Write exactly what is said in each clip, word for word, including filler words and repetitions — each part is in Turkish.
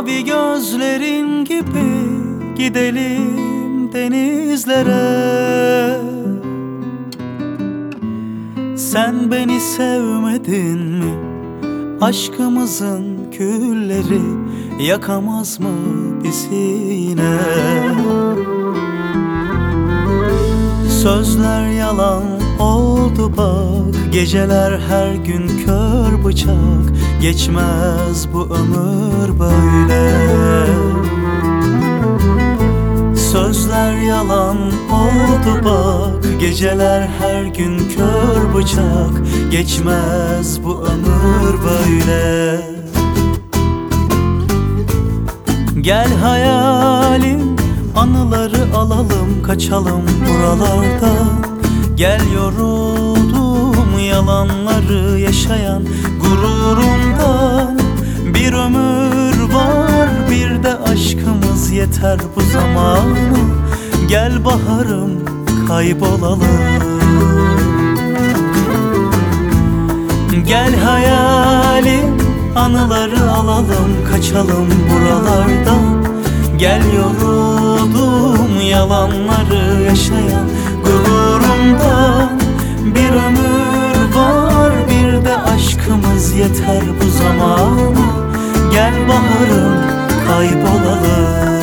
Mavi gözlerin gibi gidelim denizlere. Sen beni sevmedin mi? Aşkımızın külleri yakamaz mı bizi yine? Sözler yalan oldu bak, geceler her gün kör bıçak. Geçmez bu ömür böyle. Sözler yalan oldu bak, geceler her gün kör bıçak. Geçmez bu ömür böyle. Gel hayalim, anıları alalım, kaçalım buralardan. Gel yoruldum yalanları yaşayan gururumdan. Bir ömür var, bir de aşkımız yeter bu zamanı. Gel baharım, kaybolalım. Gel hayalim, anıları alalım, kaçalım buralardan. Gel yoruldum yalanları yaşayan gururumdan. Bir ömür var, bir de aşkımız yeter bu zamanı. Gel baharım, kaybolalım.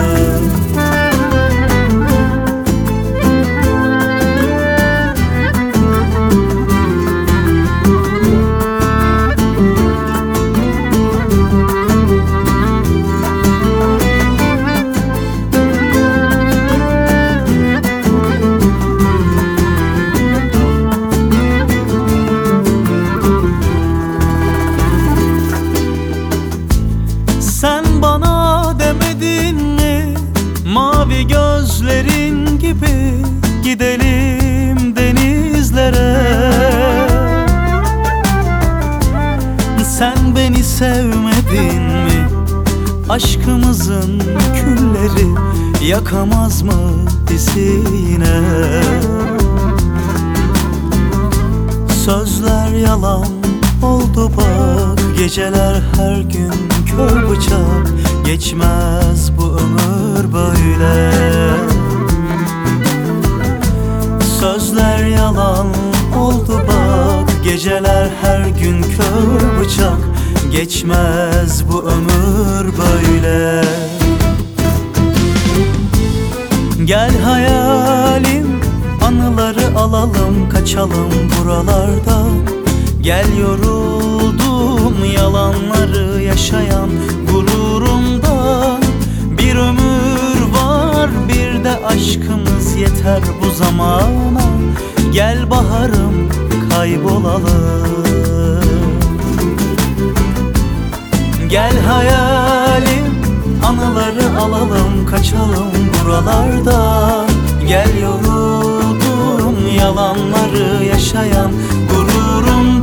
Sen bana demedin mi? Mavi gözlerin gibi gidelim denizlere. Sen beni sevmedin mi? Aşkımızın külleri yakamaz mı bizi yine? Sözler yalan oldu bak, geceler her gün kör bıçak. Geçmez bu ömür böyle. Sözler yalan oldu bak, geceler her gün kör bıçak. Geçmez bu ömür böyle. Gel hayalim, anıları alalım, kaçalım buralardan. Gel yoruldum yalanları yaşayan gururumdan. Bir ömür var, bir de aşkımız yeter bu zamana. Gel baharım, kaybolalım. Gel hayalim, anıları alalım, kaçalım buralardan. Gel yoruldum yalanları yaşayan gururum.